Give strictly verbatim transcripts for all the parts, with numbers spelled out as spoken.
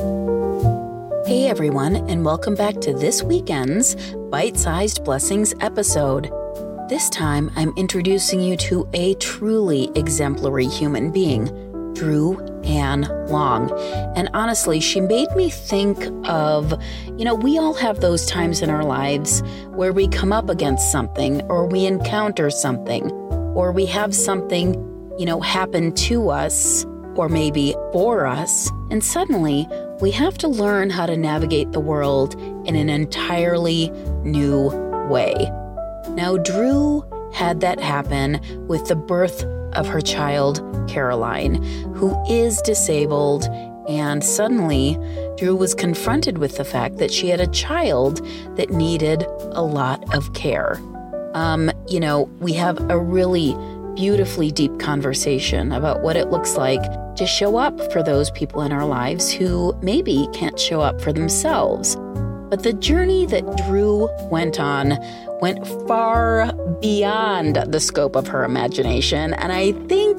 Hey everyone, and welcome back to this weekend's Bite-Sized Blessings episode. This time, I'm introducing you to a truly exemplary human being, Drew Ann Long. And honestly, she made me think of, you know, we all have those times in our lives where we come up against something, or we encounter something, or we have something, you know, happen to us, or maybe for us, and suddenly we have to learn how to navigate the world in an entirely new way. Now, Drew had that happen with the birth of her child, Caroline, who is disabled, and suddenly Drew was confronted with the fact that she had a child that needed a lot of care. Um, you know, we have a really beautifully deep conversation about what it looks like to show up for those people in our lives who maybe can't show up for themselves. But the journey that Drew went on went far beyond the scope of her imagination, and I think,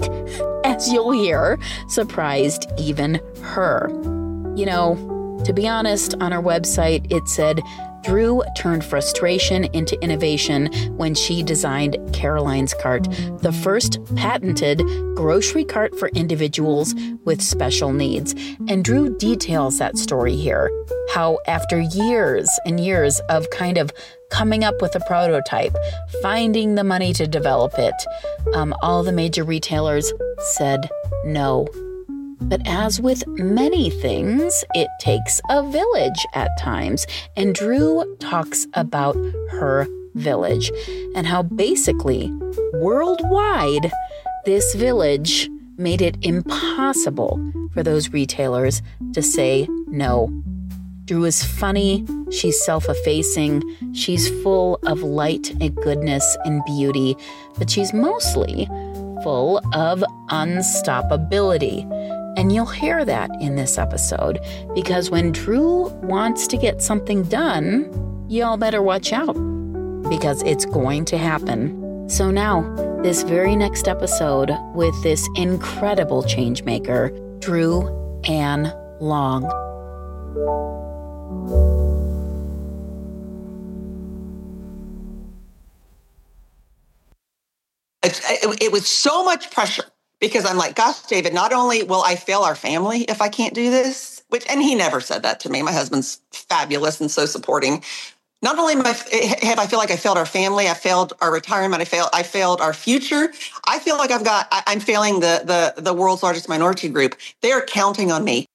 as you'll hear, surprised even her. You know, to be honest, on her website, it said, Drew turned frustration into innovation when she designed Caroline's Cart, the first patented grocery cart for individuals with special needs. And Drew details that story here, how after years and years of kind of coming up with a prototype, finding the money to develop it, um, all the major retailers said no. But as with many things, it takes a village at times. And Drew talks about her village and how basically, worldwide, this village made it impossible for those retailers to say no. Drew is funny, she's self-effacing, she's full of light and goodness and beauty, but she's mostly full of unstoppability. And you'll hear that in this episode, because when Drew wants to get something done, y'all better watch out, because it's going to happen. So now, this very next episode with this incredible changemaker, Drew Ann Long. It, it, it was so much pressure. Because I'm like, gosh, David, not only will I fail our family if I can't do this, which, and he never said that to me. My husband's fabulous and so supporting. Not only am I, have I feel like I failed our family, I failed our retirement, I failed, I failed our future. I feel like I've got, I, I'm failing the, the, the world's largest minority group. They are counting on me.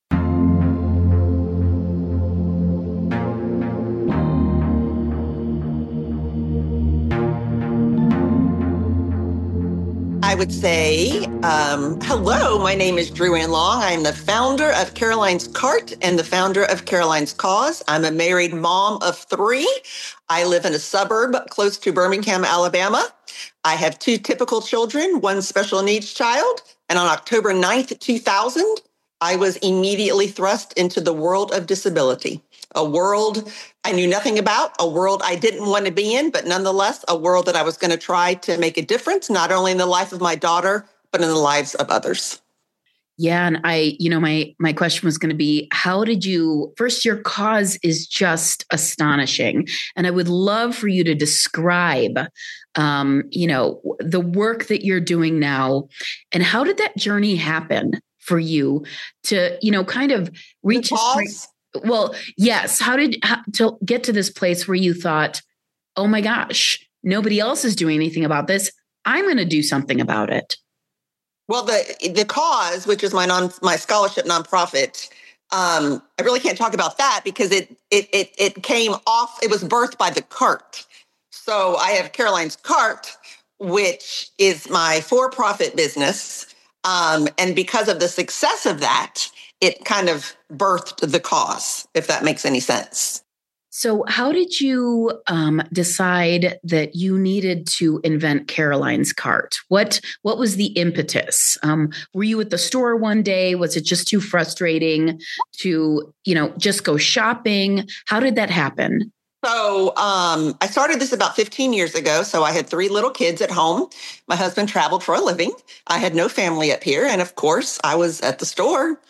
I would say, um, hello, my name is Drew Ann Long. I am the founder of Caroline's Cart and the founder of Caroline's Cause. I'm a married mom of three. I live in a suburb close to Birmingham, Alabama. I have two typical children, one special needs child. And on October ninth, two thousand, I was immediately thrust into the world of disability, a world I knew nothing about, a world I didn't want to be in, but nonetheless, a world that I was going to try to make a difference, not only in the life of my daughter, but in the lives of others. Yeah. And I, you know, my, my question was going to be, how did you, first, your cause is just astonishing. And I would love for you to describe, um, you know, the work that you're doing now, and how did that journey happen for you to, you know, kind of reach the cause? Well, yes. How did how, to get to this place where you thought, oh my gosh, nobody else is doing anything about this. I'm going to do something about it. Well, the the cause, which is my non my scholarship nonprofit, um, I really can't talk about that because it it it it came off. It was birthed by the cart. So I have Caroline's Cart, which is my for-profit business, um, and because of the success of that, it kind of birthed the cause, if that makes any sense. So how did you um, decide that you needed to invent Caroline's Cart? What what was the impetus? Um, were you at the store one day? Was it just too frustrating to, you know, just go shopping? How did that happen? So um, I started this about fifteen years ago. So I had three little kids at home. My husband traveled for a living. I had no family up here. And of course, I was at the store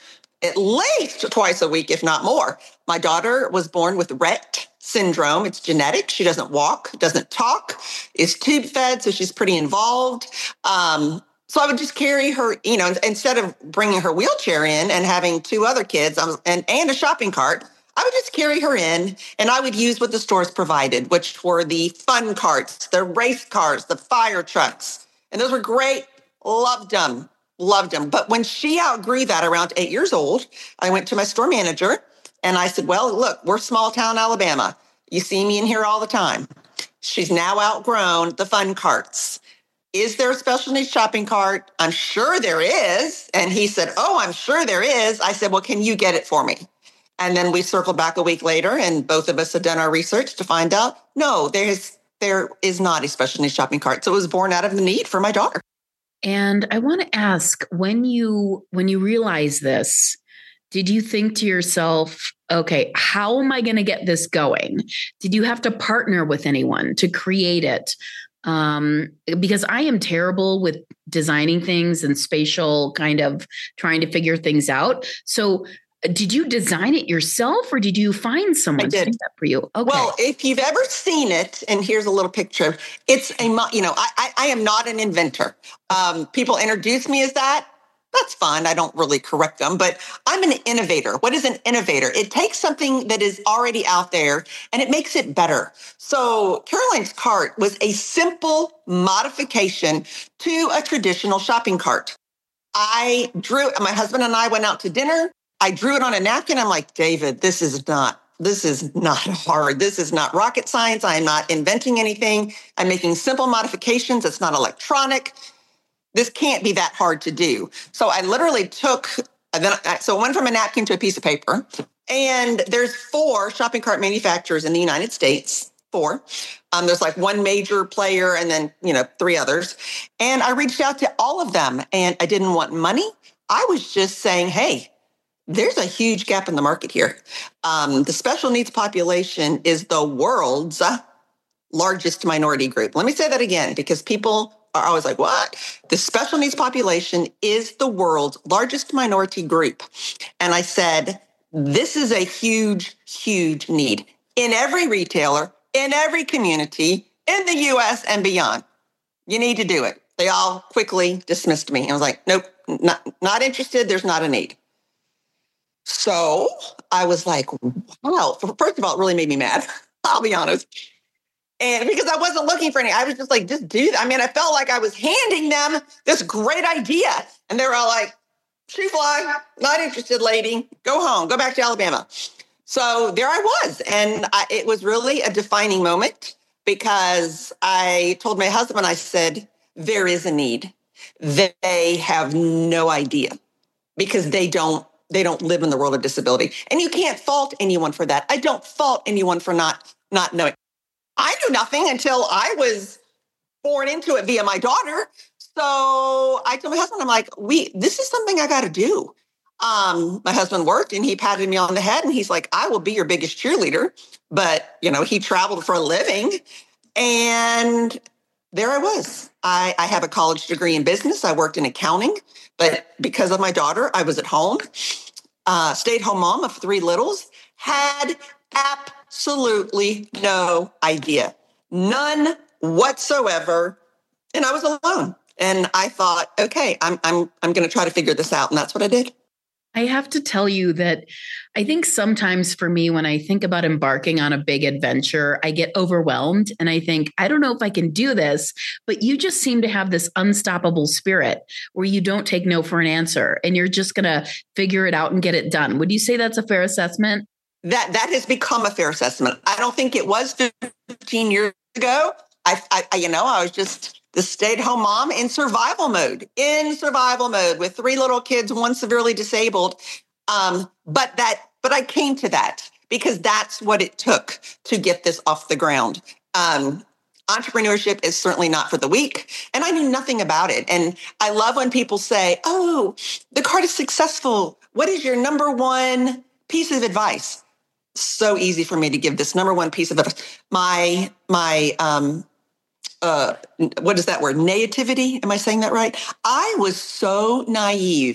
at least twice a week, if not more. My daughter was born with Rett syndrome. It's genetic. She doesn't walk, doesn't talk, is tube fed, so she's pretty involved. Um, so I would just carry her, you know, instead of bringing her wheelchair in and having two other kids um, and, and a shopping cart, I would just carry her in, and I would use what the stores provided, which were the fun carts, the race cars, the fire trucks. And those were great. Loved them. Loved them. But when she outgrew that around eight years old, I went to my store manager and I said, well, look, we're small town Alabama. You see me in here all the time. She's now outgrown the fun carts. Is there a special needs shopping cart? I'm sure there is. And he said, oh, I'm sure there is. I said, well, can you get it for me? And then we circled back a week later and both of us had done our research to find out, no, there's, there is not a special needs shopping cart. So it was born out of the need for my daughter. And I want to ask, when you when you realize this, did you think to yourself, okay, how am I going to get this going? Did you have to partner with anyone to create it? Um, because I am terrible with designing things and spatial kind of trying to figure things out. So did you design it yourself or did you find someone to do that for you? Okay. Well, if you've ever seen it, and here's a little picture, it's a, you know, I, I, I am not an inventor. Um, people introduce me as that. That's fine. I don't really correct them, but I'm an innovator. What is an innovator? It takes something that is already out there and it makes it better. So Caroline's cart was a simple modification to a traditional shopping cart. I drew, my husband and I went out to dinner. I drew it on a napkin. I'm like, David, this is not, this is not hard. This is not rocket science. I'm not inventing anything. I'm making simple modifications. It's not electronic. This can't be that hard to do. So I literally took, then I, so I went from a napkin to a piece of paper. And there's four shopping cart manufacturers in the United States, four. Um, there's like one major player and then, you know, three others. And I reached out to all of them and I didn't want money. I was just saying, hey, there's a huge gap in the market here. Um, the special needs population is the world's largest minority group. Let me say that again, because people are always like, what? The special needs population is the world's largest minority group. And I said, this is a huge, huge need in every retailer, in every community, in the U S and beyond. You need to do it. They all quickly dismissed me. I was like, nope, not, not interested. There's not a need. So I was like, wow, first of all, it really made me mad. I'll be honest. And because I wasn't looking for any, I was just like, just do that. I mean, I felt like I was handing them this great idea. And they were all like, shoe fly, not interested, lady. Go home, go back to Alabama. So there I was. And I, it was really a defining moment because I told my husband, I said, there is a need. They have no idea because they don't They don't live in the world of disability. And you can't fault anyone for that. I don't fault anyone for not, not knowing. I knew nothing until I was born into it via my daughter. So I told my husband, I'm like, we, this is something I got to do. Um, my husband worked and he patted me on the head and he's like, I will be your biggest cheerleader. But, you know, he traveled for a living. And there I was. I, I have a college degree in business. I worked in accounting. But because of my daughter, I was at home, uh, stay-at-home mom of three littles, had absolutely no idea, none whatsoever. And I was alone. And I thought, okay, I'm I'm I'm going to try to figure this out. And that's what I did. I have to tell you that I think sometimes for me, when I think about embarking on a big adventure, I get overwhelmed and I think, I don't know if I can do this, but you just seem to have this unstoppable spirit where you don't take no for an answer and you're just going to figure it out and get it done. Would you say that's a fair assessment? That that has become a fair assessment. I don't think it was fifteen years ago. I, I you know, I was just the stay-at-home mom in survival mode, in survival mode with three little kids, one severely disabled. Um, but that, but I came to that because that's what it took to get this off the ground. Um, entrepreneurship is certainly not for the weak, and I knew nothing about it. And I love when people say, "Oh, the cart is successful. What is your number one piece of advice?" So easy for me to give this number one piece of advice. My my. Um, Uh, what is that word? Naivety? Am I saying that right? I was so naive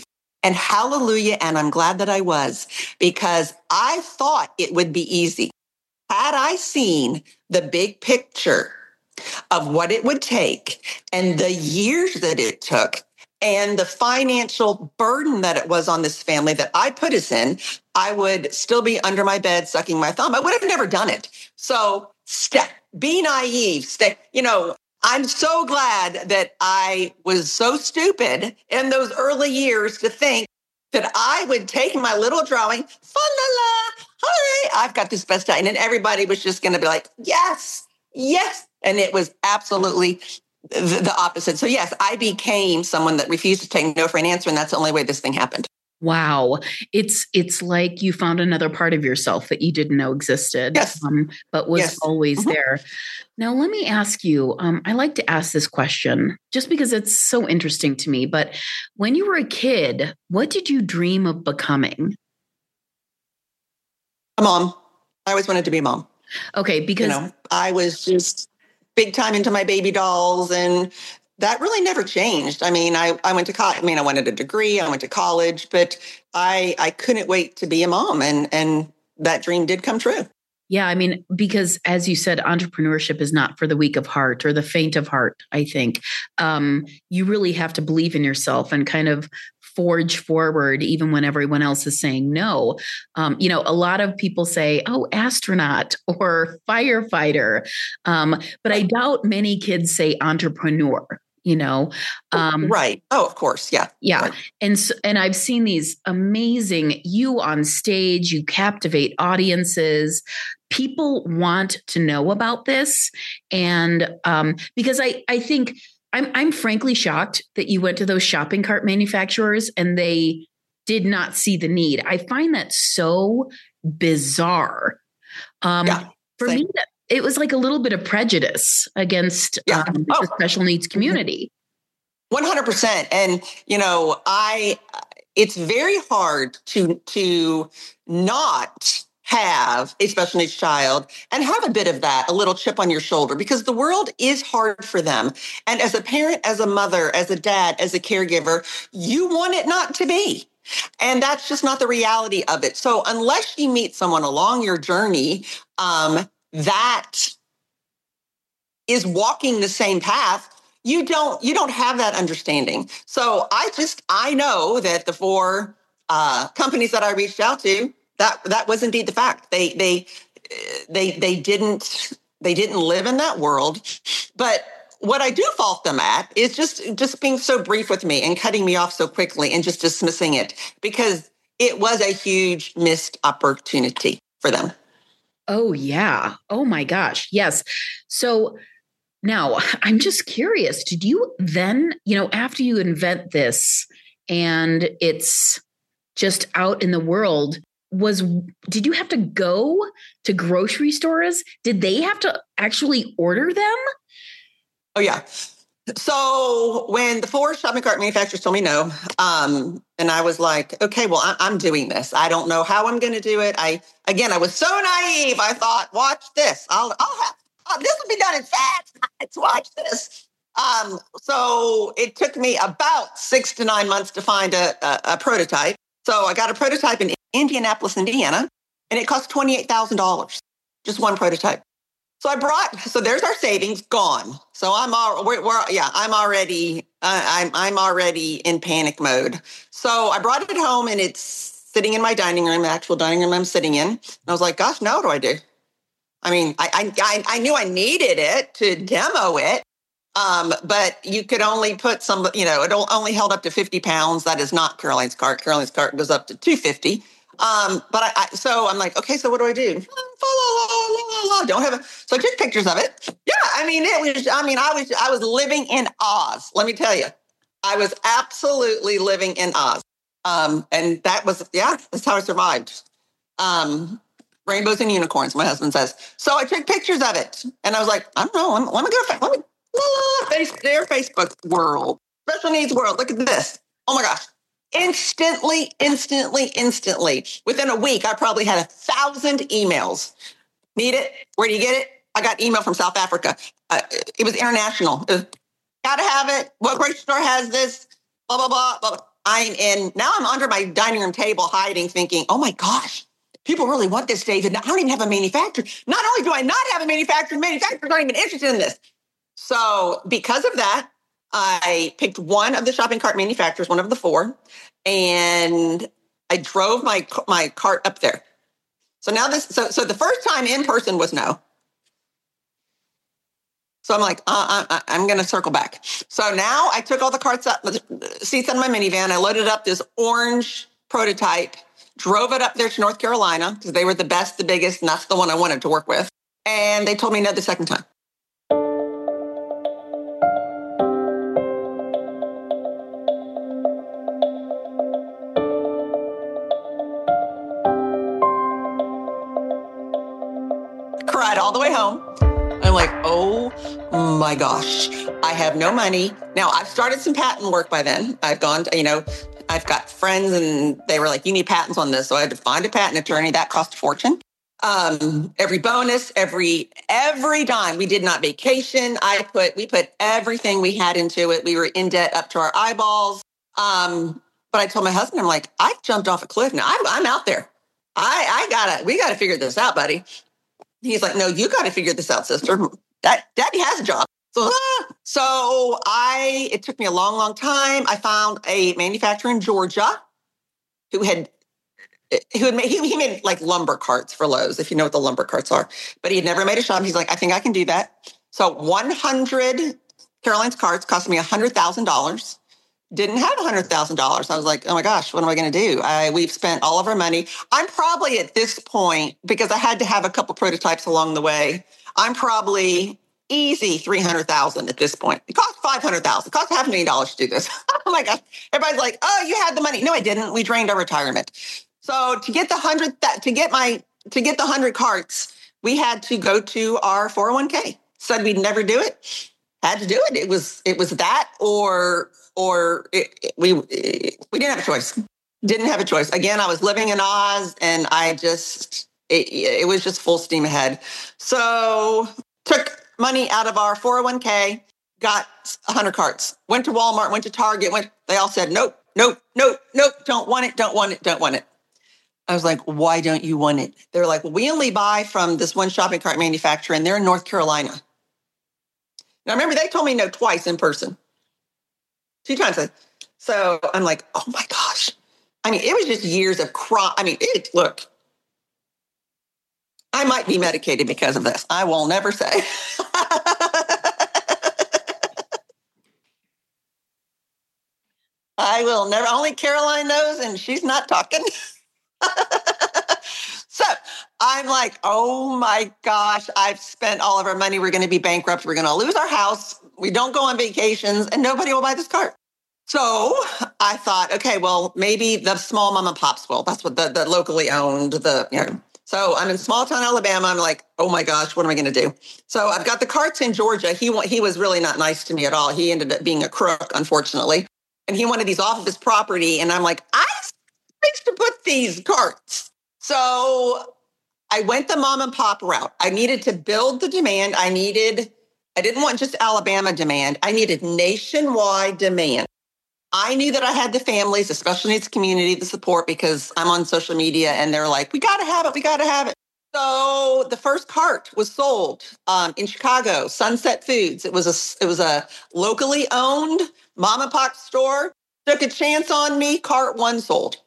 And hallelujah, and I'm glad that I was, because I thought it would be easy. Had I seen the big picture of what it would take and the years that it took and the financial burden that it was on this family that I put us in, I would still be under my bed sucking my thumb. I would have never done it. So step, be naive. Stay, you know, I'm so glad that I was so stupid in those early years to think that I would take my little drawing, fa la la, hi, I've got this best time. And everybody was just going to be like, yes, yes. And it was absolutely the, the opposite. So yes, I became someone that refused to take no for an answer. And that's the only way this thing happened. Wow. It's it's like you found another part of yourself that you didn't know existed, yes. um, but was yes. always mm-hmm. there. Now, let me ask you, um, I like to ask this question just because it's so interesting to me, but when you were a kid, what did you dream of becoming? A mom. I always wanted to be a mom. Okay, because... You know, I was just big time into my baby dolls, and that really never changed. I mean, I, I went to college. I mean, I wanted a degree. I went to college, but I I couldn't wait to be a mom, and and that dream did come true. Yeah, I mean, because as you said, entrepreneurship is not for the weak of heart or the faint of heart, I think. Um, you really have to believe in yourself and kind of forge forward even when everyone else is saying no. Um, you know, a lot of people say, oh, astronaut or firefighter. Um, but I doubt many kids say entrepreneur. You know, um, right. Oh, of course. Yeah. Yeah. Right. And, so, and I've seen these amazing, you on stage, you captivate audiences. People want to know about this. And um, because I, I think I'm, I'm frankly shocked that you went to those shopping cart manufacturers and they did not see the need. I find that so bizarre. Um, yeah, for same. me, that, it was like a little bit of prejudice against yeah. um, oh. the special needs community. one hundred percent. And, you know, I, it's very hard to, to not have a special needs child and have a bit of that, a little chip on your shoulder, because the world is hard for them. And as a parent, as a mother, as a dad, as a caregiver, you want it not to be. And that's just not the reality of it. So unless you meet someone along your journey um, that is walking the same path, you don't you don't have that understanding. So I just I know that the four uh, companies that I reached out to, that that was indeed the fact. They they they they didn't they didn't live in that world. But what I do fault them at is just just being so brief with me and cutting me off so quickly and just dismissing it, because it was a huge missed opportunity for them. Oh, yeah. Oh, my gosh. Yes. So now I'm just curious, did you then, you know, after you invent this and it's just out in the world, was, did you have to go to grocery stores? Did they have to actually order them? Oh, yeah. So when the four shopping cart manufacturers told me no, um, and I was like, okay, well, I- I'm doing this. I don't know how I'm going to do it. I, again, I was so naive. I thought, watch this. I'll, I'll have, oh, this will be done in five minutes. Watch this. Um, so it took me about six to nine months to find a, a, a prototype. So I got a prototype in Indianapolis, Indiana, and it cost twenty-eight thousand dollars, just one prototype. So I brought, so there's our savings gone. So I'm all, we're, we're yeah, I'm already, uh, I'm, I'm already in panic mode. So I brought it home and it's sitting in my dining room, the actual dining room I'm sitting in. And I was like, gosh, now what do I do? I mean, I, I, I knew I needed it to demo it. Um, but you could only put some, you know, it only held up to fifty pounds. That is not Caroline's cart. Caroline's cart goes up to two hundred fifty. Um, but I, I, so I'm like, okay, so what do I do? Don't have it. So I took pictures of it. Yeah. I mean, it was, I mean, I was, I was living in Oz. Let me tell you, I was absolutely living in Oz. Um, and that was, yeah, that's how I survived. Um, rainbows and unicorns, my husband says. So I took pictures of it and I was like, I don't know, let me, let me go, let me, la, la, face, their Facebook world, special needs world. Look at this. Oh my gosh. Instantly, instantly, instantly. Within a week, I probably had a thousand emails. Need it? Where do you get it? I got email from South Africa. Uh, it was international. It was, gotta have it. What grocery store has this? Blah, blah, blah, blah. I'm in, now I'm under my dining room table hiding, thinking, oh my gosh, people really want this, David. I don't even have a manufacturer. Not only do I not have a manufacturer, manufacturers aren't even interested in this. So because of that, I picked one of the shopping cart manufacturers, one of the four, and I drove my my cart up there. So now this, so so the first time in person was no. So I'm like, uh, uh, I'm going to circle back. So now I took all the carts up, the seats on my minivan. I loaded up this orange prototype, drove it up there to North Carolina because they were the best, the biggest, and that's the one I wanted to work with. And they told me no the second time. Cried all the way home. I'm like, oh my gosh, I have no money. Now, I've started some patent work by then. I've gone to, you know, I've got friends and they were like, you need patents on this. So I had to find a patent attorney. That cost a fortune. Um, every bonus, every, every dime. We did not vacation. I put, we put everything we had into it. We were in debt up to our eyeballs. Um, but I told my husband, I'm like, I jumped off a cliff. Now I'm, I'm out there. I, I gotta, we gotta figure this out, buddy. He's like, no, you got to figure this out, sister. That Daddy has a job. So, ah. so I, it took me a long, long time. I found a manufacturer in Georgia who had, who had made, he, he made like lumber carts for Lowe's, if you know what the lumber carts are, but he had never made a shop. He's like, I think I can do that. So one hundred Caroline's carts cost me one hundred thousand dollars. Didn't have one hundred thousand dollars. I was like, oh my gosh, what am I going to do? I, we've spent all of our money. I'm probably at this point, because I had to have a couple prototypes along the way, I'm probably easy three hundred thousand dollars at this point. It cost five hundred thousand dollars. It cost half a million dollars to do this. Oh my gosh. Everybody's like, oh, you had the money. No, I didn't. We drained our retirement. So to get the hundred, to get my, to get the hundred carts, we had to go to our four oh one k. Said we'd never do it. Had to do it. It was, it was that or, or it, it, we, it, we didn't have a choice. Didn't have a choice. Again, I was living in Oz and I just, it, it was just full steam ahead. So took money out of our four oh one k, got one hundred carts, went to Walmart, went to Target, went, they all said, nope, nope, nope, nope, don't want it, don't want it, don't want it. I was like, why don't you want it? They're like, well, we only buy from this one shopping cart manufacturer and they're in North Carolina. Now, remember, they told me no twice in person. Two times. So I'm like, oh my gosh. I mean, it was just years of cry. I mean, it, look, I might be medicated because of this. I will never say. I will never, only Caroline knows, and she's not talking. So I'm like, oh my gosh, I've spent all of our money. We're going to be bankrupt. We're going to lose our house. We don't go on vacations and nobody will buy this cart. So I thought, okay, well, maybe the small mom and pops will. That's what the, the locally owned, the, you know. So I'm in small town, Alabama. I'm like, oh my gosh, what am I going to do? So I've got the carts in Georgia. He he was really not nice to me at all. He ended up being a crook, unfortunately. And he wanted these off of his property. And I'm like, I need to put these carts. So I went the mom and pop route. I needed to build the demand. I needed, I didn't want just Alabama demand. I needed nationwide demand. I knew that I had the families, the special needs community, the support because I'm on social media and they're like, we got to have it. We got to have it. So the first cart was sold um, in Chicago, Sunset Foods. It was a, it was a locally owned mom and pop store. Took a chance on me. Cart one sold.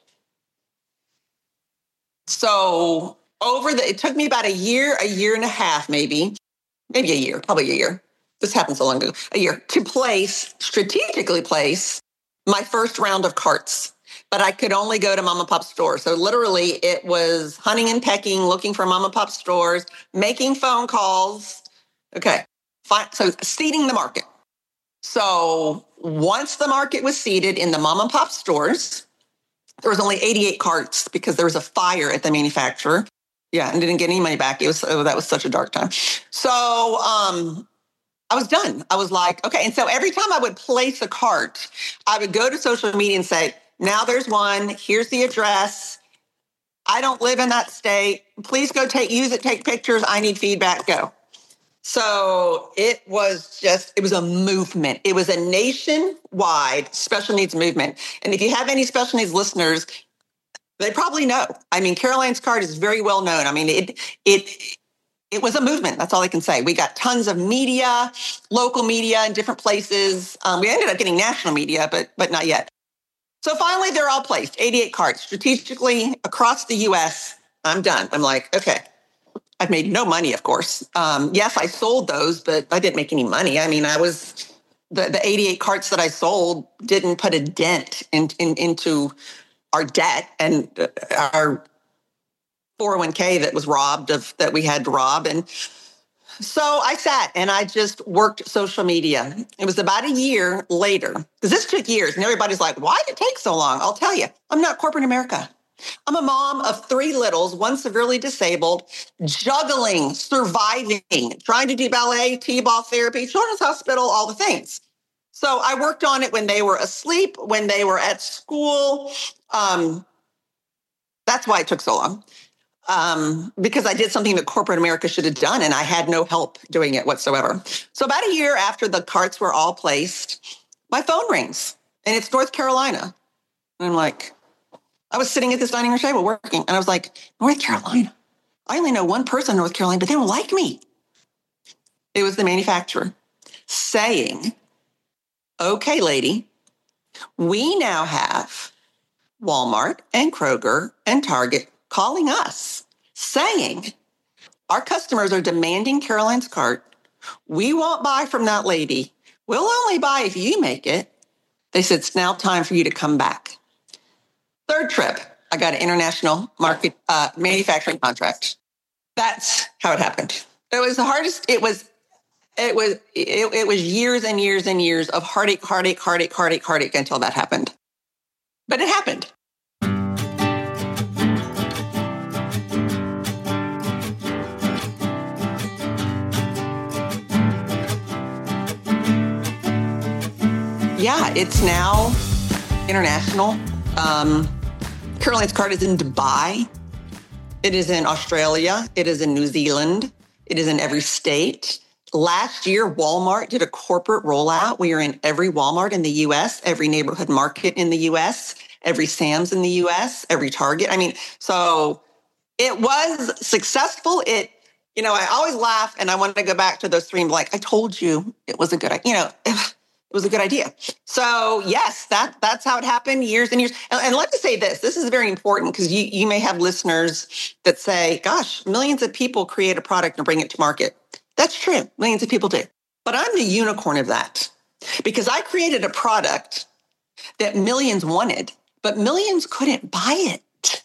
So over the, it took me about a year, a year and a half, maybe, maybe a year, probably a year. This happened so long ago, a year to place, strategically place my first round of carts, but I could only go to mom and pop stores. So literally it was hunting and pecking, looking for mom and pop stores, making phone calls. Okay. Fine. So seeding the market. So once the market was seeded in the mom and pop stores, there was only eighty-eight carts because there was a fire at the manufacturer. Yeah, and didn't get any money back. It was oh, that was such a dark time. So um, I was done. I was like, okay. And so every time I would place a cart, I would go to social media and say, now there's one. Here's the address. I don't live in that state. Please go take use it, take pictures. I need feedback. Go. So it was just, it was a movement. It was a nationwide special needs movement. And if you have any special needs listeners, they probably know. I mean, Caroline's Cart is very well known. I mean, it it it was a movement. That's all I can say. We got tons of media, local media in different places. Um, we ended up getting national media, but but not yet. So finally, they're all placed, eighty-eight carts strategically across the U S. I'm done. I'm like, okay. I've made no money, of course. Um, yes, I sold those, but I didn't make any money. I mean, I was the, the eighty-eight carts that I sold didn't put a dent in, in, into our debt and our four oh one k that was robbed of, that we had to rob. And so I sat and I just worked social media. It was about a year later, because this took years and everybody's like, why did it take so long? I'll tell you, I'm not corporate America. I'm a mom of three littles, one severely disabled, juggling, surviving, trying to do ballet, T-ball therapy, children's hospital, all the things. So I worked on it when they were asleep, when they were at school. Um, that's why it took so long, um, because I did something that corporate America should have done, and I had no help doing it whatsoever. So about a year after the carts were all placed, my phone rings, and it's North Carolina. And I'm like, I was sitting at this dining room table working, and I was like, North Carolina? I only know one person in North Carolina, but they don't like me. It was the manufacturer saying, okay, lady, we now have Walmart and Kroger and Target calling us saying our customers are demanding Caroline's Cart. We won't buy from that lady. We'll only buy if you make it. They said, it's now time for you to come back. Third trip, I got an international market uh, manufacturing contract. That's how it happened. It was the hardest. It was, it was, it, it was years and years and years of heartache, heartache, heartache, heartache, heartache until that happened. But it happened. Yeah, it's now international. Um, Caroline's Cart is in Dubai. It is in Australia. It is in New Zealand. It is in every state. Last year, Walmart did a corporate rollout. We are in every Walmart in the U S, every neighborhood market in the U S, every Sam's in the U S, every Target. I mean, so it was successful. It, you know, I always laugh and I want to go back to those three and be like, I told you it was a good, you know, it was a good idea. So yes, that that's how it happened years and years. And, and let me say this, this is very important because you, you may have listeners that say, gosh, millions of people create a product and bring it to market. That's true. Millions of people do. But I'm the unicorn of that because I created a product that millions wanted, but millions couldn't buy it.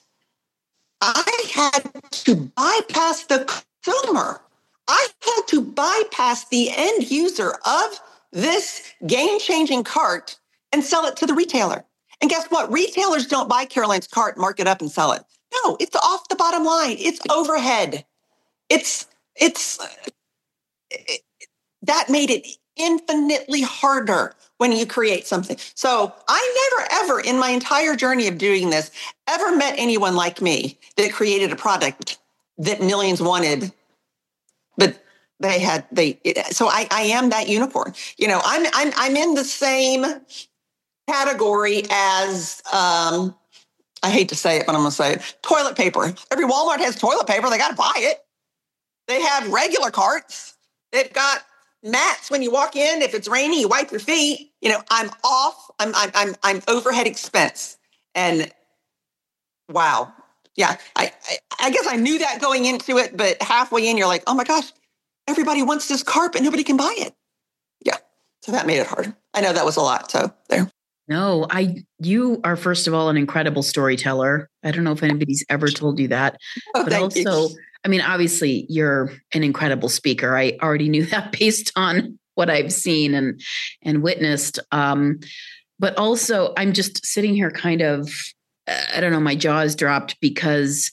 I had to bypass the consumer. I had to bypass the end user of this game-changing cart and sell it to the retailer. And guess what? Retailers don't buy Caroline's Cart, mark it up, and sell it. No, it's off the bottom line. It's overhead. It's it's it, that made it infinitely harder when you create something. So I never, ever in my entire journey of doing this, ever met anyone like me that created a product that millions wanted, but they had, they, so I, I am that unicorn. You know, I'm, I'm, I'm in the same category as, um, I hate to say it, but I'm going to say it, toilet paper. Every Walmart has toilet paper. They got to buy it. They have regular carts. They've got mats when you walk in. If it's rainy, you wipe your feet. You know, I'm off. I'm, I'm, I'm, I'm overhead expense. And wow. Yeah. I, I, I guess I knew that going into it, but halfway in, you're like, oh my gosh, everybody wants this cart, but nobody can buy it. Yeah. So that made it hard. I know that was a lot. So there. No, I, you are, first of all, an incredible storyteller. I don't know if anybody's ever told you that, oh, but also, you. I mean, obviously you're an incredible speaker. I already knew that based on what I've seen and, and witnessed. Um, but also I'm just sitting here kind of, I don't know, my jaw is dropped because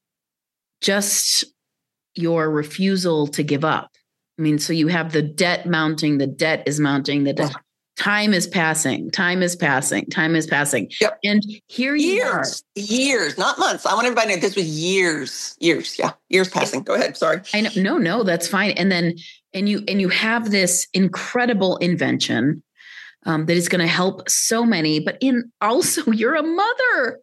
just your refusal to give up. I mean, so you have the debt mounting, the debt is mounting, the debt. Time is passing, time is passing, time is passing. Yep. And here you years, are. Years, not months. I want everybody to know this was years, years. Yeah. Years passing. Go ahead. Sorry. I know. No, no, that's fine. And then And you and you have this incredible invention um, that is going to help so many. But in also, you're a mother,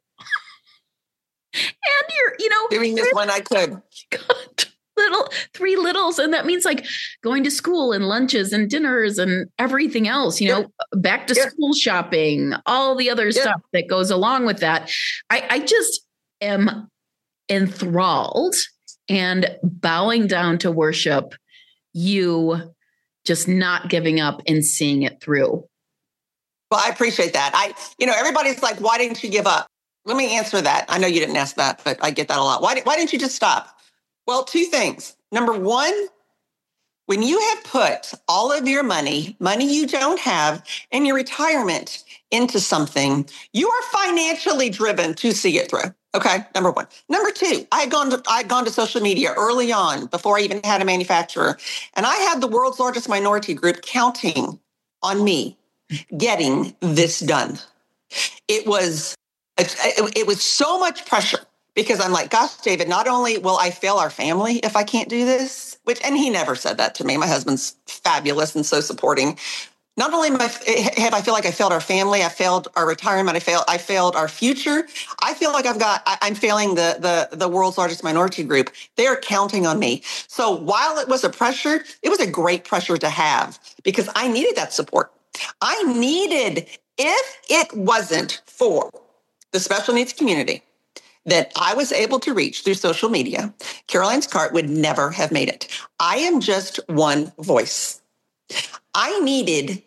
and you're you know doing this when I could. God, little three littles, and that means like going to school and lunches and dinners and everything else. You know, yep. back to yep. school shopping, all the other yep. stuff that goes along with that. I, I just am enthralled and bowing down to worship you, just not giving up and seeing it through. Well, I appreciate that. I, you know, everybody's like, why didn't you give up? Let me answer that. I know you didn't ask that, but I get that a lot. Why, why didn't you just stop? Well, two things. Number one, when you have put all of your money, money you don't have, and your retirement into something, you are financially driven to see it through. Okay, number one. Number two, I had gone to I had gone to social media early on before I even had a manufacturer, and I had the world's largest minority group counting on me getting this done. It was it, it was so much pressure because I'm like, gosh, David, not only will I fail our family if I can't do this, which and he never said that to me. My husband's fabulous and so supporting. Not only am I, have I feel like I failed our family, I failed our retirement, I failed, I failed our future. I feel like I've got, I, I'm failing the, the, the world's largest minority group. They are counting on me. So while it was a pressure, it was a great pressure to have because I needed that support. I needed, if it wasn't for the special needs community that I was able to reach through social media, Caroline's Cart would never have made it. I am just one voice. I needed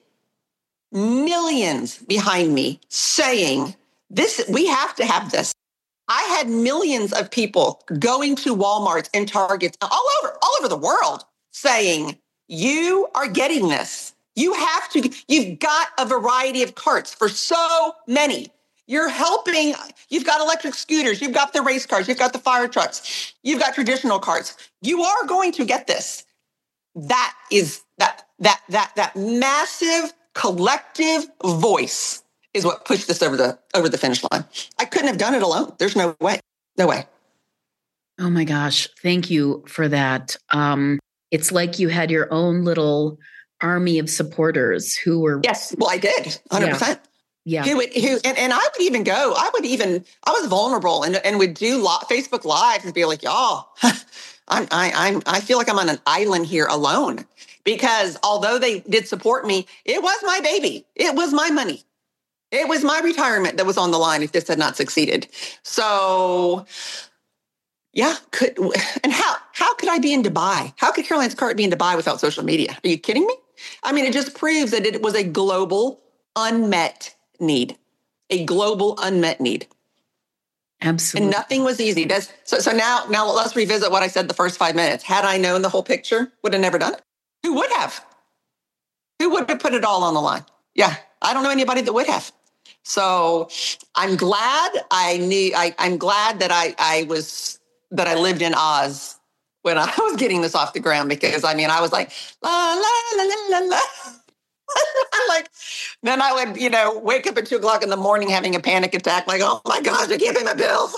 millions behind me saying, "This, we have to have this." I had millions of people going to Walmarts and Targets all over, all over the world saying, "You are getting this. You have to, you've got a variety of carts for so many. You're helping, you've got electric scooters, you've got the race cars, you've got the fire trucks, you've got traditional carts. You are going to get this." That is that that that that massive collective voice is what pushed this over the over the finish line. I couldn't have done it alone. There's no way. No way. Oh my gosh. Thank you for that. Um, it's like you had your own little army of supporters who were. Yes. Well, I did. one hundred percent. Yeah. Who would, who, and, and I would even go, I would even, I was vulnerable and, and would do lo- Facebook Live and be like, y'all, I'm, I, I'm, I feel like I'm on an island here alone because although they did support me, it was my baby. It was my money. It was my retirement that was on the line if this had not succeeded. So yeah, could, and how, how could I be in Dubai? How could Caroline's Cart be in Dubai without social media? Are you kidding me? I mean, it just proves that it was a global unmet need, a global unmet need. Absolutely. And nothing was easy. That's, so so now, now let's revisit what I said the first five minutes. Had I known the whole picture, would have never done it. Who would have? Who would have put it all on the line? Yeah, I don't know anybody that would have. So I'm glad I knew, I, I'm glad that I, I was, that I lived in Oz when I was getting this off the ground because I mean, I was like, la, la, la, la, la, la. I'm like, then I would, you know, wake up at two o'clock in the morning having a panic attack, like, oh my gosh, I can't pay my bills.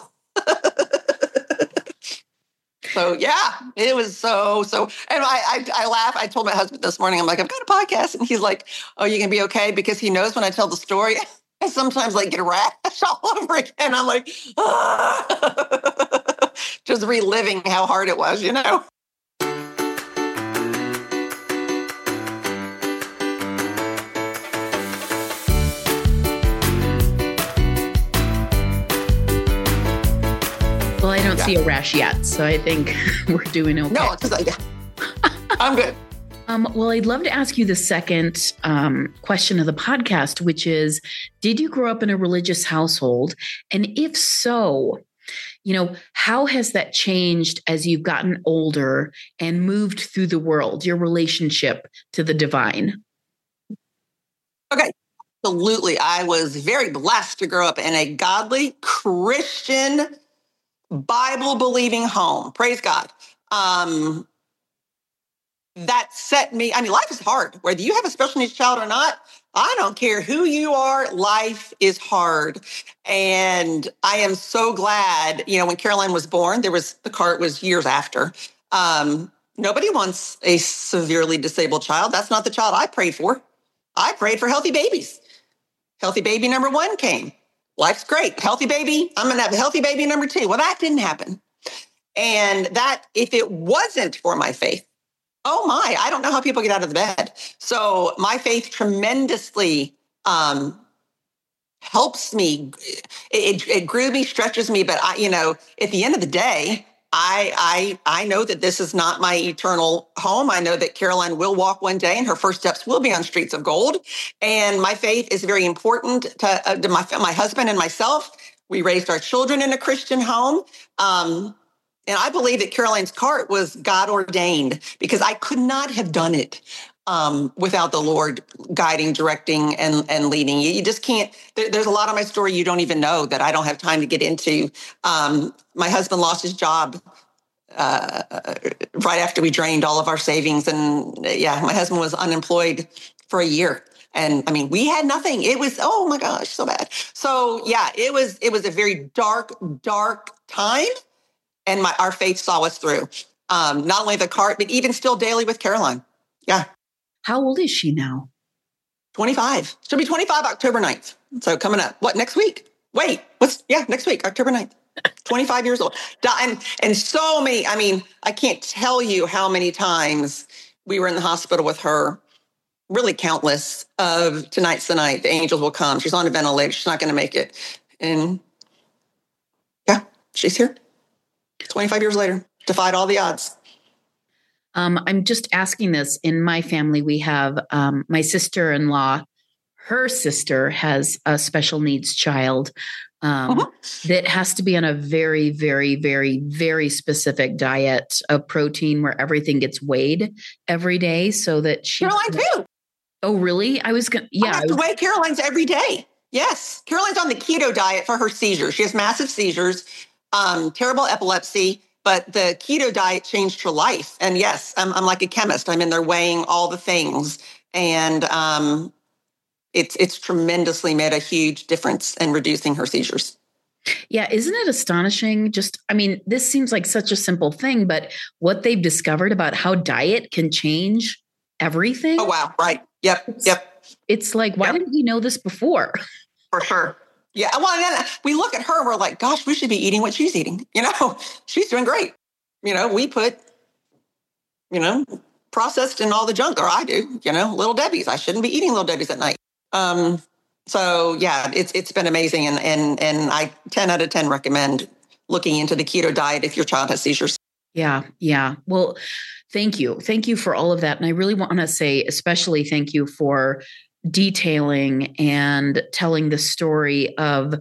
So yeah, it was so, so, and I, I, I laugh. I told my husband this morning, I'm like, I've got a podcast. And he's like, oh, you can be okay? Because he knows when I tell the story, I sometimes like get a rash all over again. I'm like, ah. Just reliving how hard it was, you know? Well, I don't yeah. see a rash yet, so I think we're doing okay. No, it's like, I'm good. Um, well, I'd love to ask you the second um, question of the podcast, which is, did you grow up in a religious household? And if so, you know, how has that changed as you've gotten older and moved through the world, your relationship to the divine? Okay. Absolutely. I was very blessed to grow up in a godly, Christian, Bible-believing home. Praise God. Um, that set me, I mean, life is hard. Whether you have a special needs child or not, I don't care who you are, life is hard. And I am so glad, you know, when Caroline was born, there was, the cart was years after. Um, Nobody wants a severely disabled child. That's not the child I prayed for. I prayed for healthy babies. Healthy baby number one came. Life's great. Healthy baby. I'm going to have a healthy baby number two. Well, that didn't happen. And that, if it wasn't for my faith, oh my, I don't know how people get out of the bed. So my faith tremendously um, helps me. It, it, it grew me, stretches me. But I, you know, at the end of the day, I, I, I know that this is not my eternal home. I know that Caroline will walk one day and her first steps will be on streets of gold. And my faith is very important to, uh, to my, my husband and myself. We raised our children in a Christian home. Um, and I believe that Caroline's cart was God ordained because I could not have done it um, without the Lord guiding, directing, and, and leading you. You just can't, there, there's a lot of my story you don't even know that I don't have time to get into. Um, my husband lost his job uh, right after we drained all of our savings. And yeah, my husband was unemployed for a year. And I mean, we had nothing. It was, oh my gosh, so bad. So yeah, it was, it was a very dark, dark time. And my, our faith saw us through. Um, not only the cart, but even still daily with Caroline. Yeah. How old is she now? twenty-five. She'll be twenty-five October ninth. So coming up, what, next week? Wait, what's, yeah, next week, October ninth. twenty-five years old. And, and so many, I mean, I can't tell you how many times we were in the hospital with her, really countless, of tonight's the night, the angels will come. She's on a ventilator. She's not going to make it. And yeah, she's here. twenty-five years later, defied all the odds. Um, I'm just asking this. In my family, we have um, my sister-in-law. Her sister has a special needs child um, uh-huh. that has to be on a very, very, very, very specific diet of protein where everything gets weighed every day so that she. Caroline too. Oh, really? I was going to, yeah. I have to weigh Caroline's every day. Yes. Caroline's on the keto diet for her seizures. She has massive seizures, um, terrible epilepsy. But the keto diet changed her life. And yes, I'm, I'm like a chemist. I'm in there weighing all the things. And um, it's it's tremendously made a huge difference in reducing her seizures. Yeah. Isn't it astonishing? Just, I mean, this seems like such a simple thing, but what they've discovered about how diet can change everything. Oh, wow. Right. Yep. It's, yep. It's like, why yep. didn't we know this before? For sure. Yeah. Well, then we look at her and we're like, gosh, we should be eating what she's eating. You know, she's doing great. You know, we put, you know, processed in all the junk, or I do, you know, Little Debbie's. I shouldn't be eating Little Debbie's at night. Um, so yeah, it's, it's been amazing. And, and, and I ten out of ten recommend looking into the keto diet if your child has seizures. Yeah. Yeah. Well, thank you. Thank you for all of that. And I really want to say, especially thank you for detailing and telling the story of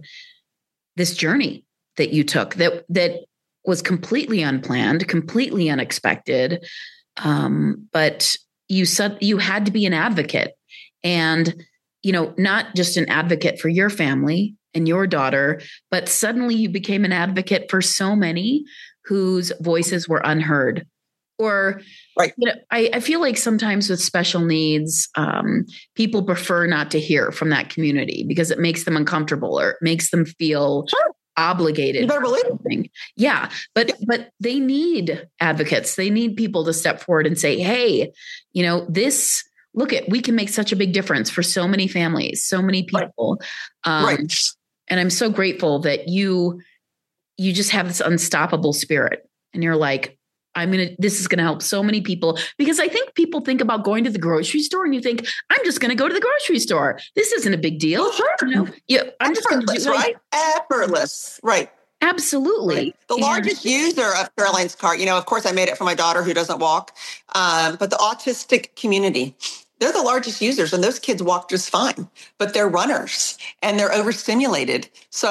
this journey that you took that that was completely unplanned, completely unexpected. Um, but you said you had to be an advocate, and you know, not just an advocate for your family and your daughter, but suddenly you became an advocate for so many whose voices were unheard. Or, right. you know, I, I feel like sometimes with special needs, um, people prefer not to hear from that community because it makes them uncomfortable or it makes them feel sure. obligated. You better believe it. Yeah, but yeah. but they need advocates. They need people to step forward and say, "Hey, you know, this. Look at we can make such a big difference for so many families, so many people." Right. Um, right. And I'm so grateful that you you just have this unstoppable spirit, and you're like, I'm going to, this is going to help so many people, because I think people think about going to the grocery store and you think, I'm just going to go to the grocery store. This isn't a big deal. Oh, sure. You know, yeah, I'm just going to do right. Effortless. Right. Absolutely. Right. The and, largest user of Caroline's cart, you know, of course I made it for my daughter who doesn't walk, um, but the autistic community, they're the largest users, and those kids walk just fine, but they're runners and they're overstimulated.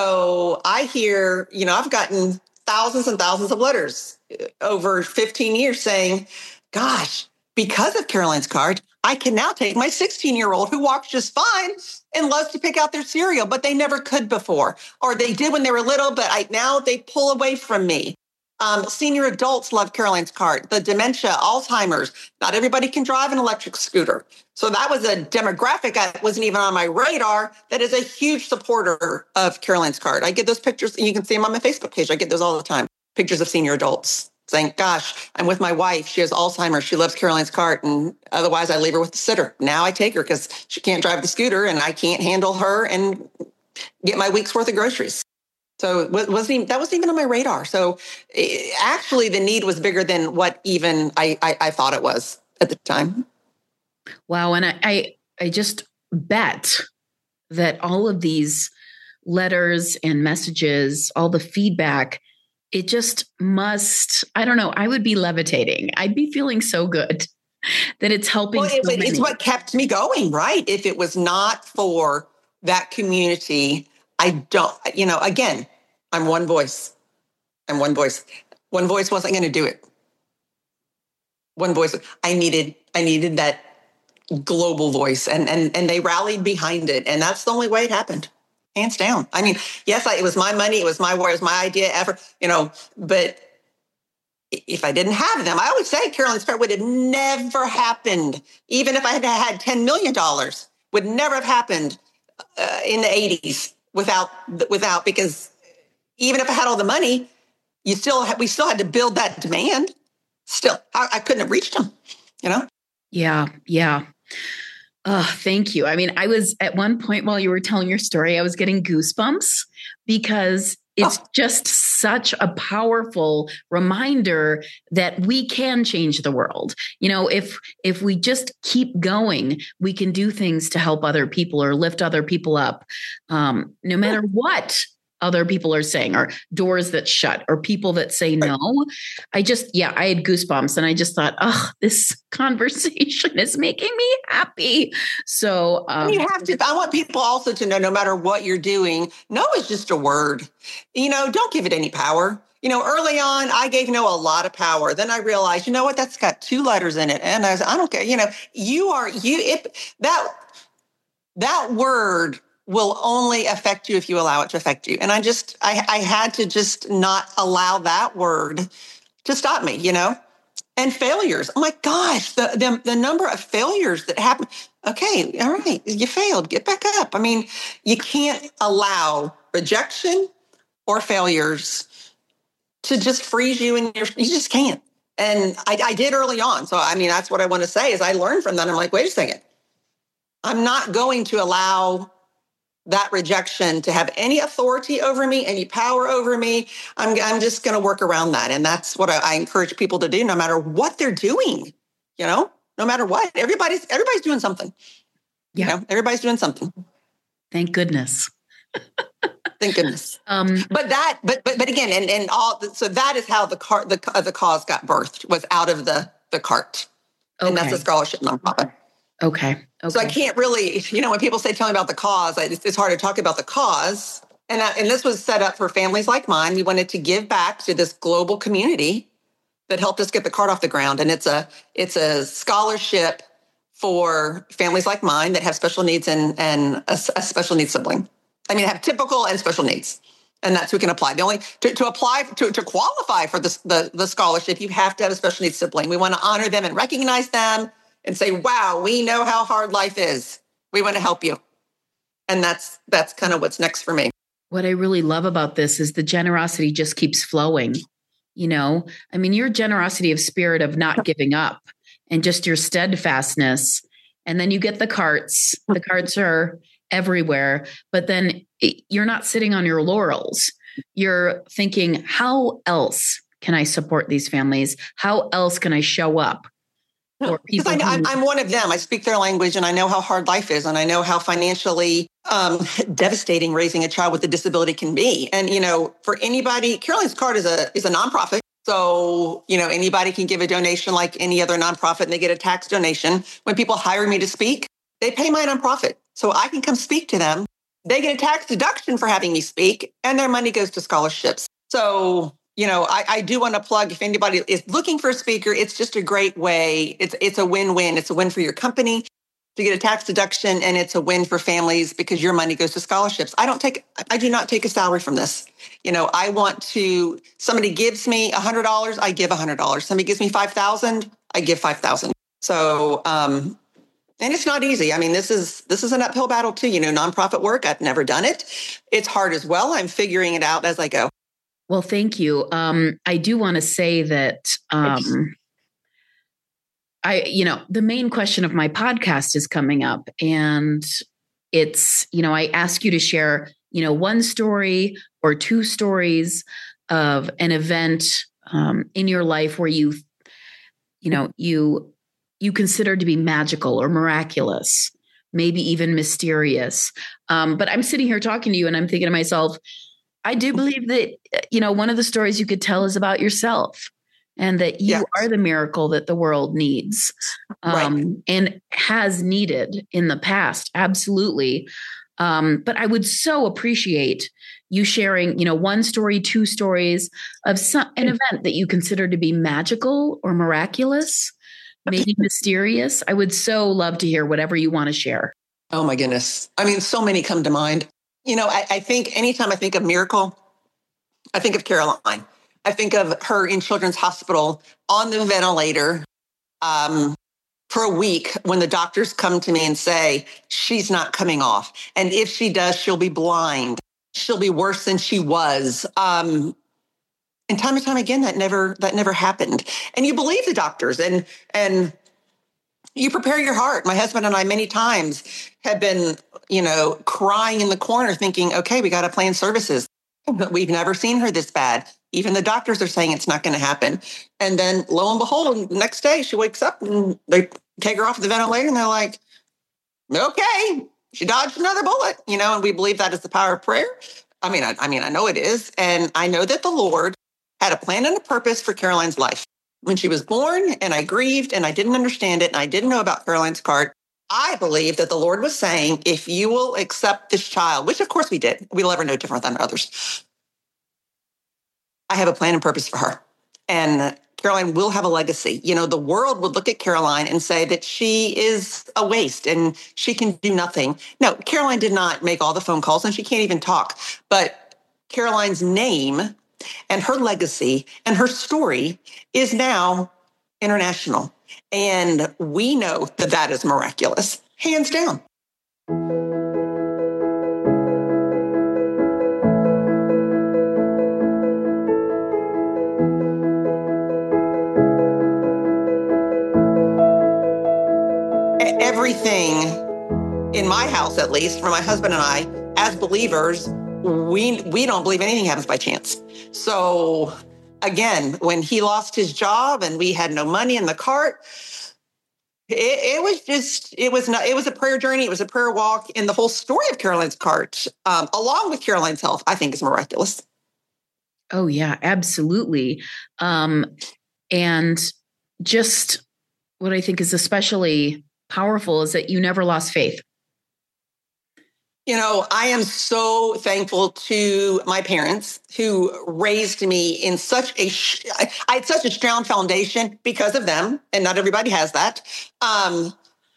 So I hear, you know, I've gotten thousands and thousands of letters over fifteen years saying, gosh, because of Caroline's cart, I can now take my sixteen-year-old who walks just fine and loves to pick out their cereal, but they never could before, or they did when they were little, but I, now they pull away from me. Um, senior adults love Caroline's cart. The dementia, Alzheimer's, not everybody can drive an electric scooter. So that was a demographic that wasn't even on my radar that is a huge supporter of Caroline's cart. I get those pictures, and you can see them on my Facebook page. I get those all the time, pictures of senior adults. saying, gosh, I'm with my wife. She has Alzheimer's. She loves Caroline's cart. And otherwise I leave her with the sitter. Now I take her because she can't drive the scooter and I can't handle her and get my week's worth of groceries. So it wasn't even, that wasn't even on my radar. So it, actually the need was bigger than what even I, I, I thought it was at the time. Wow. And I, I, I just bet that all of these letters and messages, all the feedback, it just must, I don't know, I would be levitating. I'd be feeling so good that it's helping. Well, it, so it's what kept me going, right? If it was not for that community, I don't, you know, again, I'm one voice. I'm one voice. One voice wasn't going to do it. One voice. I needed, I needed that global voice, and and and they rallied behind it, and that's the only way it happened, hands down. I mean, yes, I, it was my money, it was my word, it was my idea, ever, you know. But if I didn't have them, I always say Caroline's Cart would have never happened. Even if I had had ten million dollars, would never have happened uh, in the eighties without without because even if I had all the money, you still had, we still had to build that demand. Still, I, I couldn't have reached them, you know. Yeah, yeah. Oh, thank you. I mean, I was at one point while you were telling your story, I was getting goosebumps because it's oh. just such a powerful reminder that we can change the world. You know, if if we just keep going, we can do things to help other people or lift other people up, um, no matter what other people are saying, or doors that shut, or people that say no. I just, yeah, I had goosebumps, and I just thought, oh, this conversation is making me happy. So um, you have to, I want people also to know, no matter what you're doing, no is just a word. You know, don't give it any power. You know, early on, I gave no a lot of power. Then I realized, you know what, that's got two letters in it. And I was, I don't care. You know, you are, you, if that, that word will only affect you if you allow it to affect you. And I just, I, I had to just not allow that word to stop me, you know? And failures. Oh my gosh, the, the, the number of failures that happen. Okay, all right, you failed, get back up. I mean, you can't allow rejection or failures to just freeze you, and you just can't. And I, I did early on. So, I mean, that's what I want to say is I learned from that. I'm like, wait a second. I'm not going to allow that rejection to have any authority over me, any power over me. I'm, I'm just going to work around that. And that's what I, I encourage people to do, no matter what they're doing, you know, no matter what. Everybody's, everybody's doing something. Yeah. You know, everybody's doing something. Thank goodness. Thank goodness. Um, but that, but, but, but again, and, and all, so that is how the cart, the, uh, the cause got birthed, was out of the, the cart. Okay. And that's a scholarship nonprofit. Okay. Okay. So I can't really, you know, when people say, tell me about the cause, it's, it's hard to talk about the cause. And, that, and this was set up for families like mine. We wanted to give back to this global community that helped us get the cart off the ground. And it's a, it's a scholarship for families like mine that have special needs and, and a, a special needs sibling. I mean, have typical and special needs. And that's who can apply. The only, to, to apply, to, to qualify for this, the, the scholarship, you have to have a special needs sibling. We want to honor them and recognize them and say, wow, we know how hard life is. We want to help you. And that's that's kind of what's next for me. What I really love about this is the generosity just keeps flowing. You know, I mean, your generosity of spirit of not giving up and just your steadfastness. And then you get the carts. The carts are everywhere. But then you're not sitting on your laurels. You're thinking, how else can I support these families? How else can I show up? Because I, I'm, I'm one of them. I speak their language, and I know how hard life is, and I know how financially um, devastating raising a child with a disability can be. And you know, for anybody, Caroline's Cart is a is a nonprofit, so you know anybody can give a donation like any other nonprofit, and they get a tax donation. When people hire me to speak, they pay my nonprofit, so I can come speak to them. They get a tax deduction for having me speak, and their money goes to scholarships. So. You know, I, I do want to plug, if anybody is looking for a speaker, it's just a great way. It's it's a win-win. It's a win for your company to get a tax deduction, and it's a win for families because your money goes to scholarships. I don't take, I do not take a salary from this. You know, I want to, somebody gives me one hundred dollars, I give one hundred dollars. Somebody gives me five thousand dollars, I give five thousand dollars. So, um, and it's not easy. I mean, this is this is an uphill battle too. You know, nonprofit work, I've never done it. It's hard as well. I'm figuring it out as I go. Well, thank you. Um, I do want to say that um, I, you know, the main question of my podcast is coming up, and it's, you know, I ask you to share, you know, one story or two stories of an event um, in your life where you, you know, you you consider to be magical or miraculous, maybe even mysterious. Um, but I'm sitting here talking to you, and I'm thinking to myself, I do believe that, you know, one of the stories you could tell is about yourself, and that you Yes. are the miracle that the world needs, um, Right. and has needed in the past. Absolutely. Um, but I would so appreciate you sharing, you know, one story, two stories of some, an event that you consider to be magical or miraculous, maybe mysterious. I would so love to hear whatever you want to share. Oh my goodness. I mean, so many come to mind. You know, I, I think anytime I think of miracle, I think of Caroline. I think of her in Children's Hospital on the ventilator um, for a week when the doctors come to me and say, she's not coming off. And if she does, she'll be blind. She'll be worse than she was. Um, and time and time again, that never that never happened. And you believe the doctors, and and you prepare your heart. My husband and I many times have been, you know, crying in the corner thinking, okay, we got to plan services. But we've never seen her this bad. Even the doctors are saying it's not going to happen. And then lo and behold, the next day she wakes up and they take her off the ventilator and they're like, okay, she dodged another bullet, you know, and we believe that is the power of prayer. I mean, I, I mean, I know it is. And I know that the Lord had a plan and a purpose for Caroline's life. When she was born and I grieved and I didn't understand it and I didn't know about Caroline's cart, I believe that the Lord was saying, if you will accept this child, which of course we did, we'll ever no different than others. I have a plan and purpose for her. And Caroline will have a legacy. You know, the world would look at Caroline and say that she is a waste and she can do nothing. No, Caroline did not make all the phone calls and she can't even talk. But Caroline's name and her legacy and her story is now international. And we know that that is miraculous, hands down. Everything in my house, at least for my husband and I, as believers, we we don't believe anything happens by chance. So again, when he lost his job and we had no money in the cart, it, it was just, it was not, it was a prayer journey. It was a prayer walk. And the whole story of Caroline's cart, um, along with Caroline's health, I think is miraculous. Oh yeah, absolutely. Um, and just what I think is especially powerful is that you never lost faith. You know, I am so thankful to my parents who raised me in such a, I had such a strong foundation because of them, and not everybody has that. Um,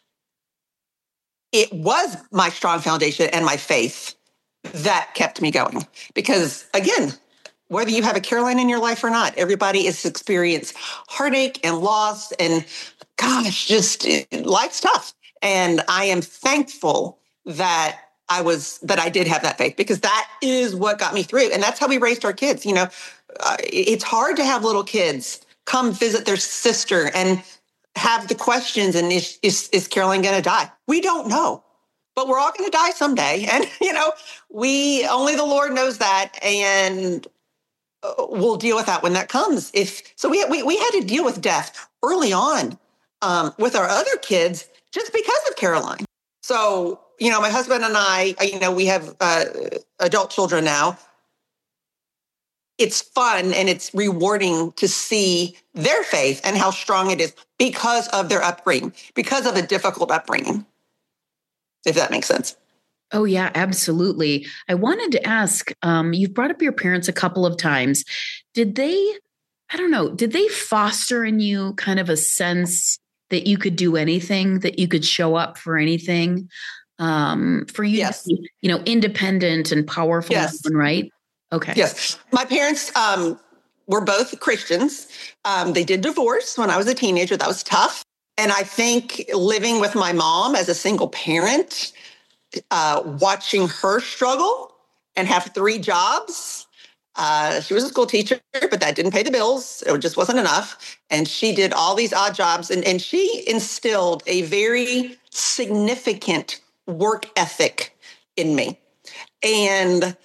it was my strong foundation and my faith that kept me going. Because again, whether you have a Caroline in your life or not, everybody has experienced heartache and loss and gosh, just life's tough. And I am thankful that I was, that I did have that faith, because that is what got me through. And that's how we raised our kids. You know, uh, it's hard to have little kids come visit their sister and have the questions. And is, is, is Caroline going to die? We don't know, but we're all going to die someday. And, you know, we, only the Lord knows that. And we'll deal with that when that comes. If so, we, we, we had to deal with death early on um, with our other kids just because of Caroline. So, you know, my husband and I, you know, we have uh, adult children now. It's fun and it's rewarding to see their faith and how strong it is because of their upbringing, because of a difficult upbringing, if that makes sense. Oh, yeah, absolutely. I wanted to ask, um, you've brought up your parents a couple of times. Did they, I don't know, did they foster in you kind of a sense that you could do anything, that you could show up for anything, um, for you yes. to be, you know, independent and powerful, yes. right? Okay. Yes. My parents um, were both Christians. Um, they did divorce when I was a teenager. That was tough. And I think living with my mom as a single parent, uh, watching her struggle and have three jobs, Uh, she was a school teacher, but that didn't pay the bills. It just wasn't enough. And she did all these odd jobs. And, and she instilled a very significant work ethic in me. And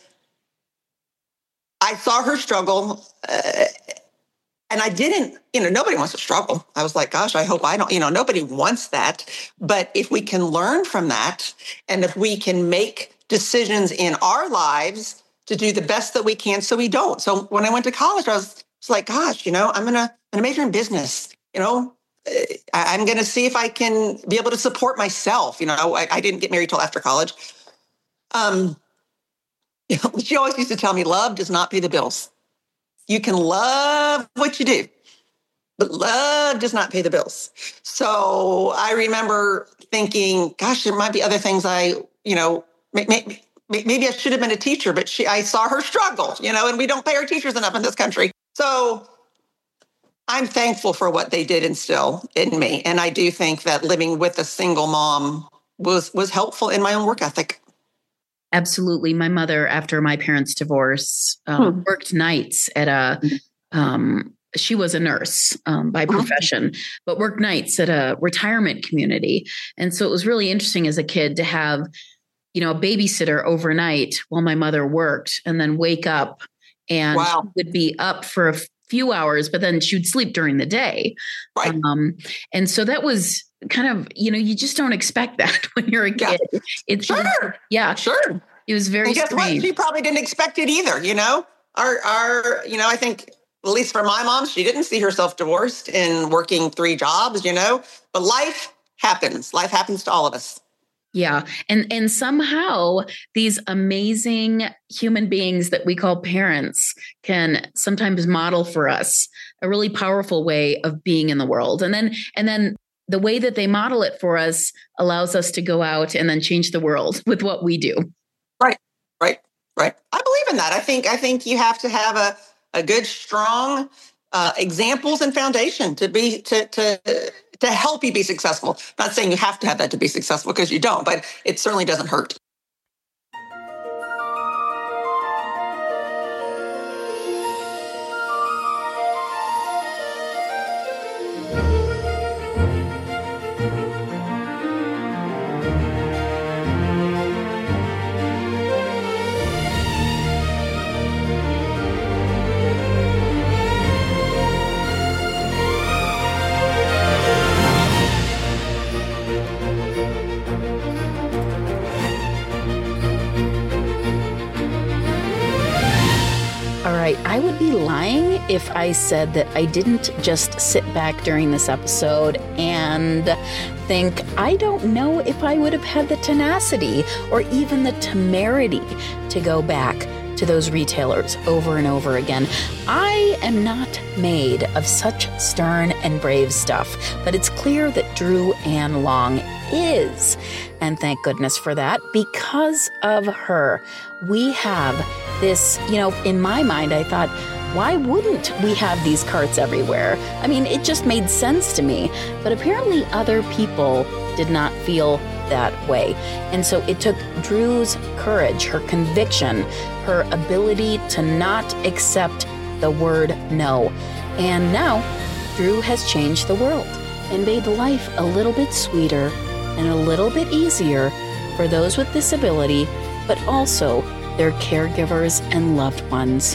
I saw her struggle. Uh, and I didn't, you know, nobody wants to struggle. I was like, gosh, I hope I don't, you know, nobody wants that. But if we can learn from that, and if we can make decisions in our lives to do the best that we can so we don't. So when I went to college, I was, was like, gosh, you know, I'm going to I'm gonna major in business. You know, I, I'm going to see if I can be able to support myself. You know, I, I didn't get married till after college. Um, you know, she always used to tell me, love does not pay the bills. You can love what you do, but love does not pay the bills. So I remember thinking, gosh, there might be other things I, you know, maybe, maybe I should have been a teacher, but she, I saw her struggle, you know, and we don't pay our teachers enough in this country. So I'm thankful for what they did instill in me. And I do think that living with a single mom was, was helpful in my own work ethic. Absolutely. My mother, after my parents' divorce, um, hmm. worked nights at a, um, she was a nurse um, by profession, but worked nights at a retirement community. And so it was really interesting as a kid to have, you know, a babysitter overnight while my mother worked, and then wake up and wow. she would be up for a few hours, but then she would sleep during the day. Right. Um, and so that was kind of, you know, you just don't expect that when you're a kid. Yeah. It's sure. Just, yeah. Sure. It was very and guess strange. What? She probably didn't expect it either. You know, our, our, you know, I think at least for my mom, she didn't see herself divorced and working three jobs, you know, but life happens. Life happens to all of us. Yeah. And, and somehow these amazing human beings that we call parents can sometimes model for us a really powerful way of being in the world. And then, and then the way that they model it for us allows us to go out and then change the world with what we do. Right. Right. Right. I believe in that. I think, I think you have to have a, a good, strong uh, examples and foundation to be, to, to, to help you be successful. I'm not saying you have to have that to be successful, because you don't, but it certainly doesn't hurt. I would be lying if I said that I didn't just sit back during this episode and think, I don't know if I would have had the tenacity or even the temerity to go back to those retailers over and over again. I am not made of such stern and brave stuff, but it's clear that Drew Ann Long is. And thank goodness for that. Because of her, we have this, you know, in my mind, I thought, why wouldn't we have these carts everywhere? I mean, it just made sense to me. But apparently other people did not feel that way. And so it took Drew's courage, her conviction, her ability to not accept the word no. And now Drew has changed the world and made life a little bit sweeter and a little bit easier for those with disability, but also their caregivers and loved ones.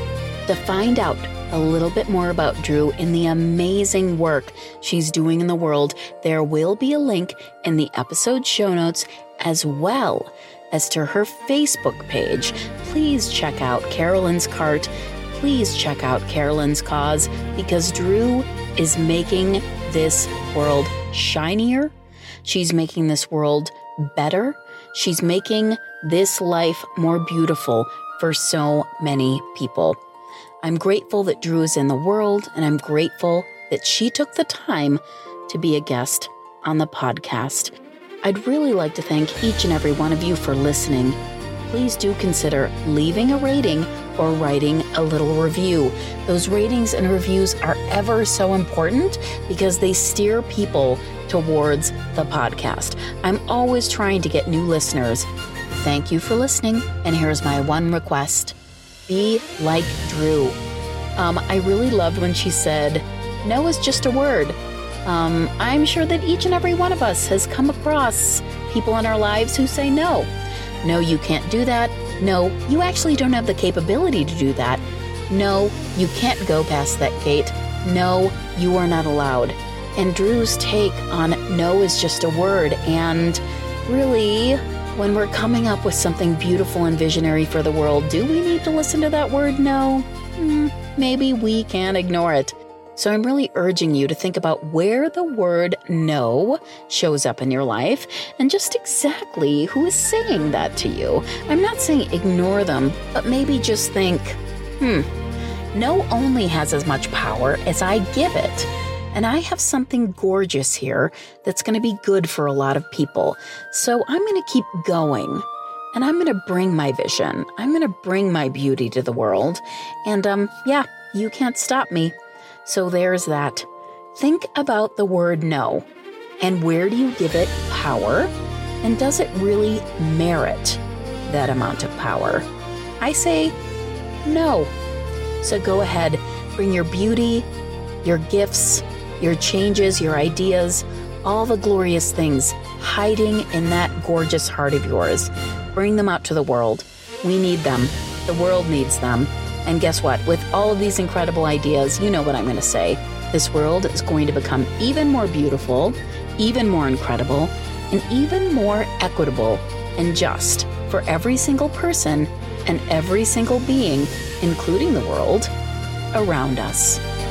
To find out a little bit more about Drew and the amazing work she's doing in the world, there will be a link in the episode show notes, as well as to her Facebook page. Please check out Carolyn's Cart. Please check out Carolyn's Cause, because Drew is making this world shinier. She's making this world better. She's making this life more beautiful for so many people. I'm grateful that Drew is in the world, and I'm grateful that she took the time to be a guest on the podcast. I'd really like to thank each and every one of you for listening. Please do consider leaving a rating or writing a little review. Those ratings and reviews are ever so important because they steer people towards the podcast. I'm always trying to get new listeners. Thank you for listening, and here's my one request. Be like Drew. Um, I really loved when she said, no is just a word. Um, I'm sure that each and every one of us has come across people in our lives who say no. No, you can't do that. No, you actually don't have the capability to do that. No, you can't go past that gate. No, you are not allowed. And Drew's take on no is just a word. And really, when we're coming up with something beautiful and visionary for the world, do we need to listen to that word no? Hmm, maybe we can ignore it. So I'm really urging you to think about where the word no shows up in your life and just exactly who is saying that to you. I'm not saying ignore them, but maybe just think, hmm, no only has as much power as I give it. And I have something gorgeous here that's going to be good for a lot of people. So I'm going to keep going. And I'm going to bring my vision. I'm going to bring my beauty to the world. And um, yeah, you can't stop me. So there's that. Think about the word no. And where do you give it power? And does it really merit that amount of power? I say no. So go ahead, bring your beauty, your gifts, your changes, your ideas, all the glorious things hiding in that gorgeous heart of yours. Bring them out to the world. We need them. The world needs them. And guess what? With all of these incredible ideas, you know what I'm going to say. This world is going to become even more beautiful, even more incredible, and even more equitable and just for every single person and every single being, including the world, around us.